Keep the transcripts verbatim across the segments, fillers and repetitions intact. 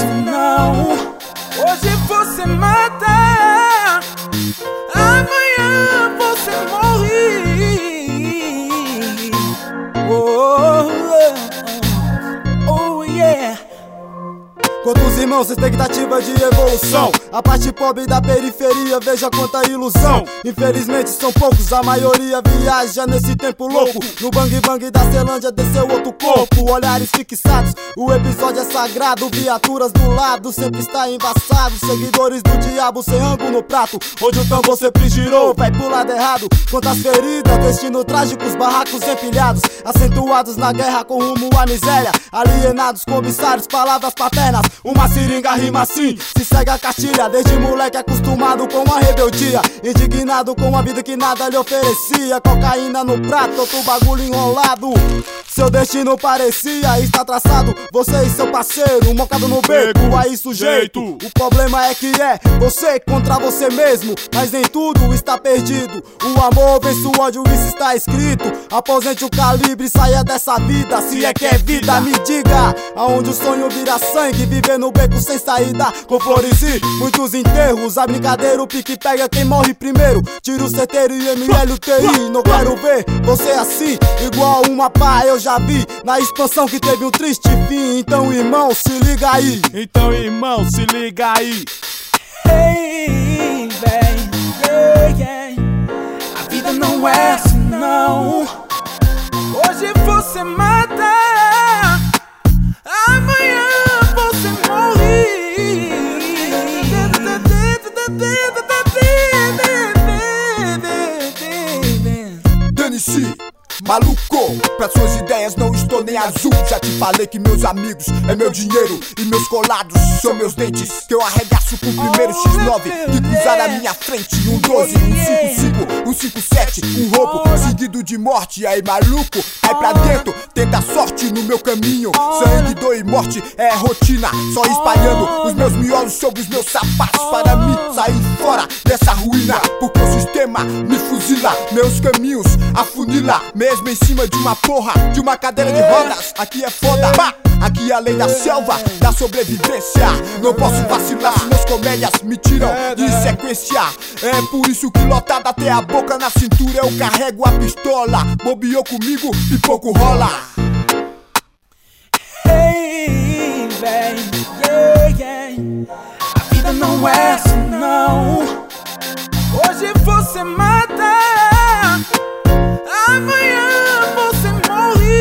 assim não. Hoje você mata, amanhã você morre. Oh, oh, oh yeah. Quantos irmãos, expectativa de evolução. A parte pobre da periferia, veja quanta ilusão. Infelizmente são poucos, a maioria viaja nesse tempo louco. No bang bang da Celândia desceu outro corpo. Olhares fixados, o episódio é sagrado. Viaturas do lado, sempre está embaçado. Seguidores do diabo sem ângulo no prato. Onde o tambor sempre girou, vai pro lado errado. Quantas feridas, destino trágicos, barracos empilhados. Acentuados na guerra com rumo à miséria. Alienados, comissários, palavras paternas. Uma seringa rima assim, se segue a cartilha. Desde moleque acostumado com a rebeldia, indignado com a vida que nada lhe oferecia. Cocaína no prato, outro bagulho enrolado. Seu destino parecia estar traçado. Você e seu parceiro, mocado no beco. Aí sujeito, o problema é que é você contra você mesmo. Mas nem tudo está perdido. O amor vence o ódio, isso está escrito. Aposente o calibre, saia dessa vida. Se é que é vida, me diga aonde o sonho vira sangue. Viver no beco sem saída, com flores e muitos enterros. A brincadeira, o pique pega quem morre primeiro. Tiro certeiro e M L U T I. Não quero ver você assim, igual uma pá. Eu já vi na expansão que teve um triste fim. Então irmão, se liga aí. Então irmão, se liga aí. Hey, véi, yeah, yeah. A vida não é assim não. Hoje você mata, amanhã você morre. Dane-se, maluco, pra suas ideias não estou nem azul. Já te falei que meus amigos é meu dinheiro e meus colados são meus dentes. Que eu arregaço com o primeiro X nove que cruzar na minha frente. Um doze, um cinco cinco, um cinco sete, um roubo seguido de morte. Aí maluco, cai pra dentro, tenta a sorte no meu caminho. Sangue, dor e morte é rotina, só espalhando os meus miolos sobre os meus sapatos. Para mim sair fora dessa ruína, porque o sistema me fuzila. Meus caminhos afunila, mesmo em cima de uma porra, de uma cadeira de rodas. Aqui é foda, pá. Aqui é a lei da selva, da sobrevivência. Não posso vacilar se meus comédias me tiram de sequência. É por isso que lotado até a boca na cintura eu carrego a pistola. Bobeou comigo e pouco rola. Hey, véi, yeah, yeah. A vida não é assim não. Hoje você mata, amanhã você morre.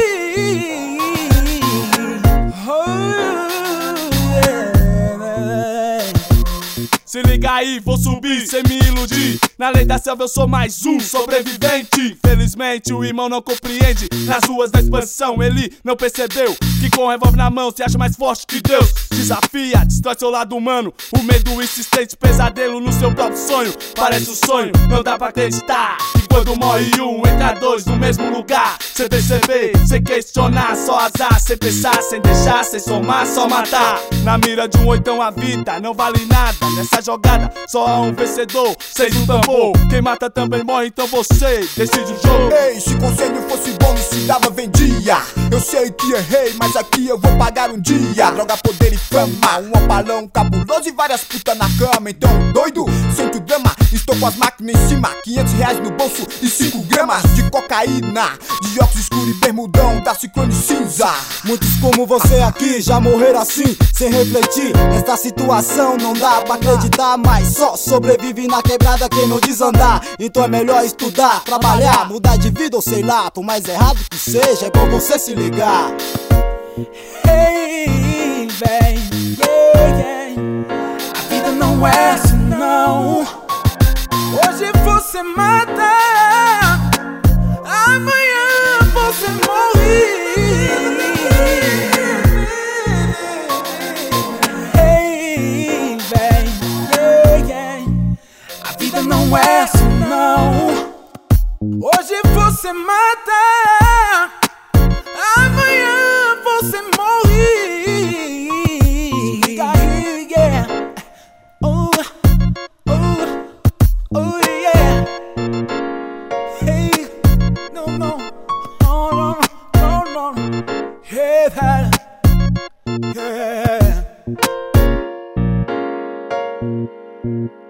Se liga aí, vou subir sem me iludir. Na lei da selva eu sou mais um sobrevivente. Felizmente o irmão não compreende. Nas ruas da expansão ele não percebeu que com o revólver na mão se acha mais forte que Deus. Desafia, destrói seu lado humano. O medo insistente, pesadelo no seu próprio sonho. Parece um sonho, não dá pra acreditar que quando morre um, entra dois no mesmo lugar. Sem perceber, sem questionar, só azar. Sem pensar, sem deixar, sem somar, só matar. Na mira de um oitão a vida não vale nada. Nessa jogada só há um vencedor, seis um tambor. Quem mata também morre, então você decide o jogo. Ei, se conselho fosse bom, não se dava, vendia. Eu sei que errei, mas aqui eu vou pagar um dia. Droga, poder e fama, um opalão cabuloso e várias putas na cama. Então, doido, sente o drama, estou com as máquinas em cima. Quinhentos reais no bolso e cinco gramas de cocaína, de óculos escuro e bermudão da Ciclone cinza. Muitos como você aqui já morreram assim, sem refletir. Nesta situação não dá pra acreditar, mas só sobrevive na quebrada quem não desandar. Então é melhor estudar, trabalhar, mudar de vida ou sei lá. Por mais errado que seja, é bom você se ligar. Hey, véi, yeah, yeah. A vida não é assim não. Hoje você mata, amanhã você morre. Hey, véi, yeah, yeah. A vida não é assim não. Hoje você mata, amanhã você morre. Yeah. Oh, oh, oh yeah. Hey, no, no, no, no, no, no. Hey, that, yeah. Música